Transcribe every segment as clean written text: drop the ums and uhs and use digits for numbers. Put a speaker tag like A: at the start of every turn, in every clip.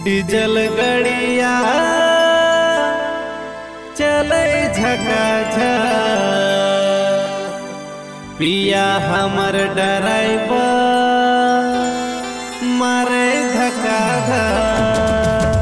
A: Diesel गड़िया चले झकाझक, पिया हमर ड्राइवर मारे धक्का धक।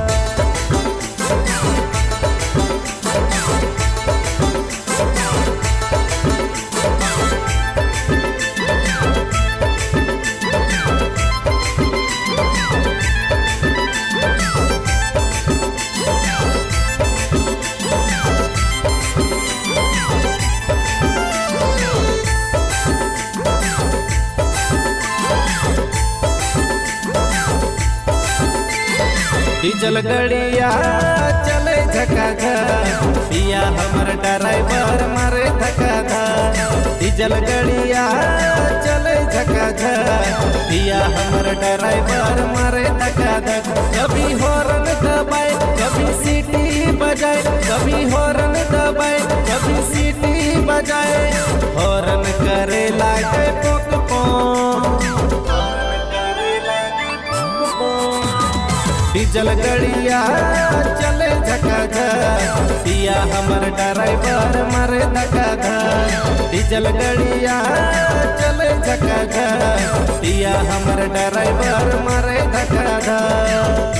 A: डीजल गड़िया चले झकाझक, पिया हमर ड्राइवर मारे धक्का धक। डीजल गड़िया चले झकाझक, पिया हमर ड्राइवर मारे धक्का धक। कभी हॉर्न दबाए कभी सीटी बजाए, कभी हॉर्न दबाए कभी सीटी बजाए। हॉर्न करे लागे पोक पोक, डीजल गड़िया चले झकाझक, पिया हमर ड्राइवर मारे धक्का धक। डीजल गड़िया चले झकाझक, पिया हमर ड्राइवर मारे धक्का धक।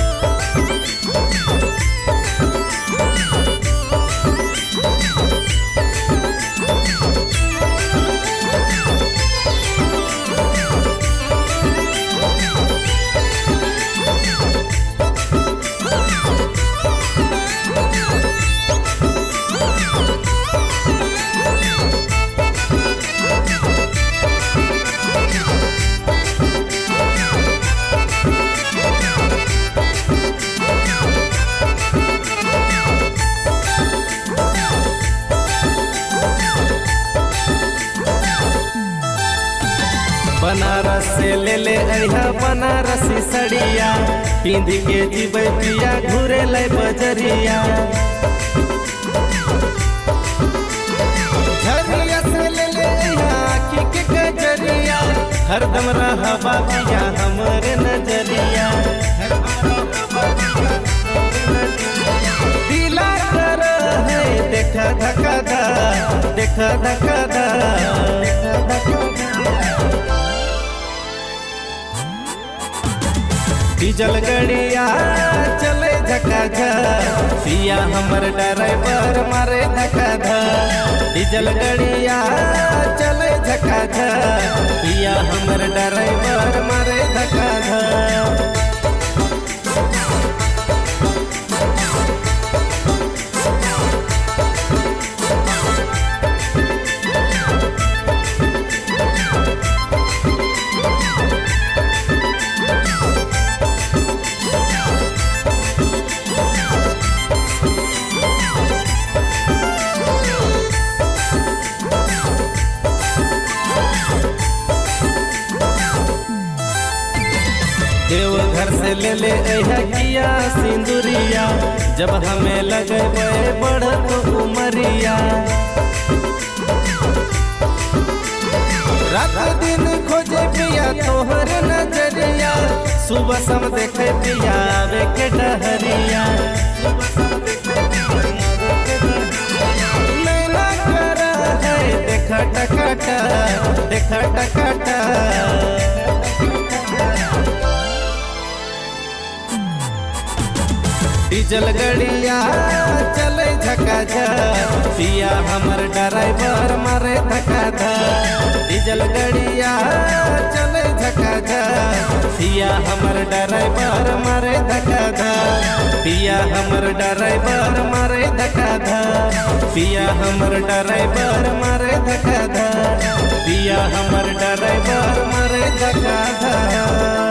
A: बनारस से ले ले अइहा बनारसी सड़िया, पिंध के जीबै पिया घूरे ले बजरिया। झरिया से ले ले अइहा आँखी के कजरिया, हरदम रहबा पिया हमरे नजरिया। दिला कर है देखा धक्का धक, देखा धक्का धक। डीजल गड़िया चले झकाझक, पिया हमर ड्राइवर मारे धक्का धक। डीजल गड़िया चले झकाझक, पिया हमर ड्राइवर मारे धक्का धक। देवघर से ले ले अइहा किया सिंदूरिया, जब हमें लगे बढ़त उमरिया। रात दिन खोजे पिया तोहर नजरिया, सुबह शाम देखे पिया आवे के डहरिया। नैना कर है देखा टकाटा, देखा टकाटा। डीजल गड़िया चले झकाझक, पिया हमर ड्राइवर मारे धक्का धक। डीजल गड़िया चले झकाझक, पिया हमर ड्राइवर मारे धक्का धक। पिया हमर ड्राइवर मारे धक्का धक, पिया हमर ड्राइवर मारे धक्का धक। पिया हमर ड्राइवर मारे धक्का धक।